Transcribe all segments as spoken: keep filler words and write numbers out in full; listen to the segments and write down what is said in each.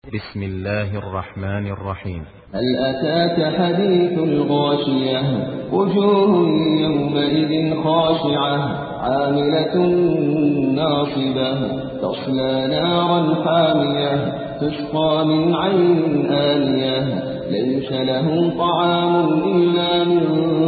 بسم الله الرحمن الرحيم. هل أتاك حديث الغاشية وجوه يومئذ خاشعة عاملة ناصبة تصلى نارا حامية تسقى من عين آنية ليس لهم طعام إلا من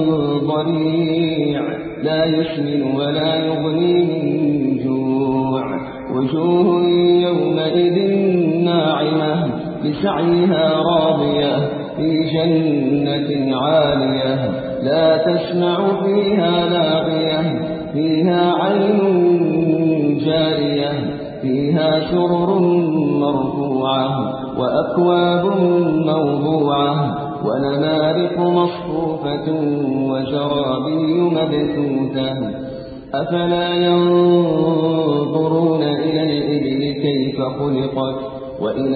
ضريع لا يسمن ولا يغني من جوع وجوه يومئذ ناعمة لسعيها راضية في جنة عالية لا تسمع فيها لاغية فيها عين جارية فيها سرر مرفوعة وأكواب موضوعة ونمارق مصفوفة وزرابي مبثوثة أفلا ينظرون إلى الإبل كيف خلقت وإلى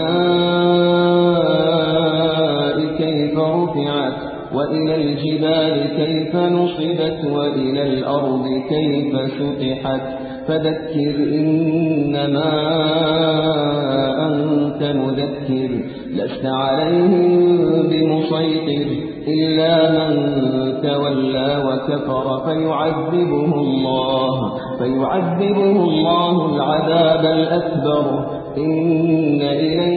السماء كيف رفعت وإلى الجبال كيف نصبت وإلى الأرض كيف سطحت فذكر إنما أنت مذكر لست عليهم بمسيطر إلا من تولى وكفر فيعذبه الله فيعذبه الله العذاب الأكبر إن إلينا